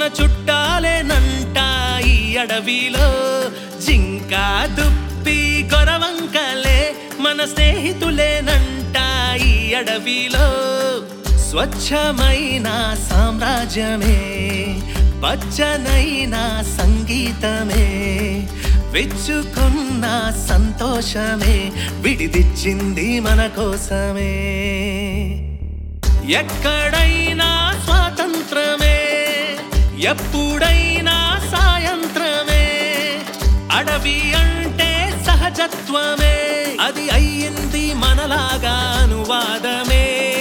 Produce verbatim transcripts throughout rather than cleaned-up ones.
చుట్టాలేనంట ఈ అడవిలో. జింక దుప్పి కొరవంకలే మన స్నేహితులేనంట ఈ అడవిలో. స్వచ్ఛమైన సామ్రాజ్యమే, పచ్చనైన సంగీతమే, విచ్చుకున్న సంతోషమే విడిదిచ్చింది మన కోసమే. ఎక్కడైనా స్వాతంత్రమే, ఎప్పుడైనా సాయంత్రమే. అడవి అంటే సహజత్వమే, అది అయ్యింది మనలాగా అనువాదమే.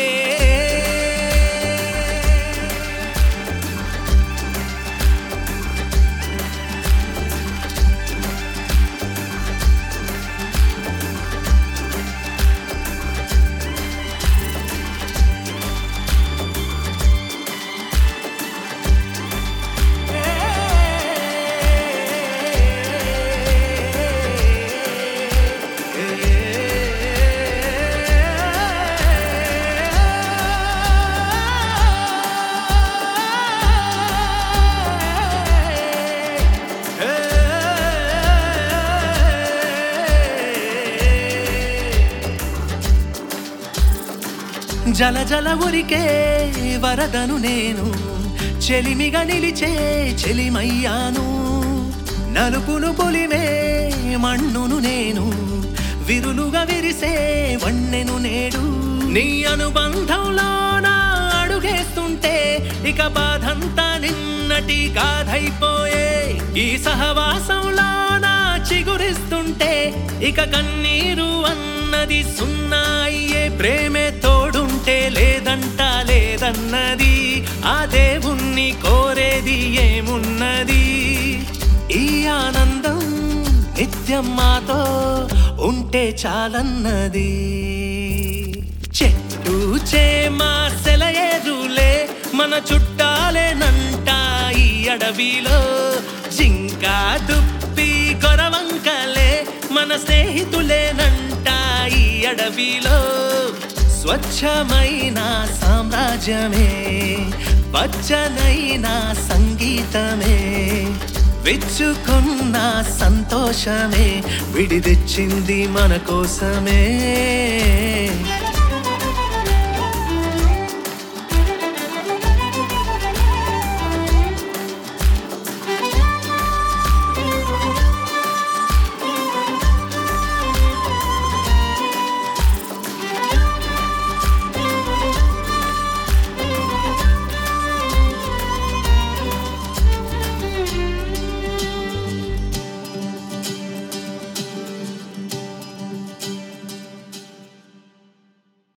జల జల ఉరికే వరదను నేను, చెలిమిగా నిలిచే చెలిమయ్యాను. నలుపును పొలిమే మన్నును నేను, విరులుగా విరిసే వన్నెను నేడు. నీ అనుబంధంలో నా అడుగేస్తుంటే ఇక బాధంతా నిన్నటి గాథైపోయే. ఈ సహవాసంలో నా చిగురిస్తుంటే ఇక కన్నీరు అన్నది సున్నా అయ్యే. ప్రేమే తోడుంటే లేదంట లేదన్నది, ఆ దేవుణ్ణి కోరేది ఏమున్నది. ఈ ఆనందం నిత్యం మాతో ఉంటే చాలన్నది. చెట్టు చేమా సెలయేరులే మన చుట్టాలేనంట ఈ అడవిలో. జింక దుప్పి కొరవంకలే మన స్నేహితులేనంట ఈ అడవిలో. స్వచ్ఛమైన సామ్రాజ్యమే, పచ్చనైన సంగీతమే, విచ్చుకున్న సంతోషమే విడిదిచ్చింది మన కోసమే.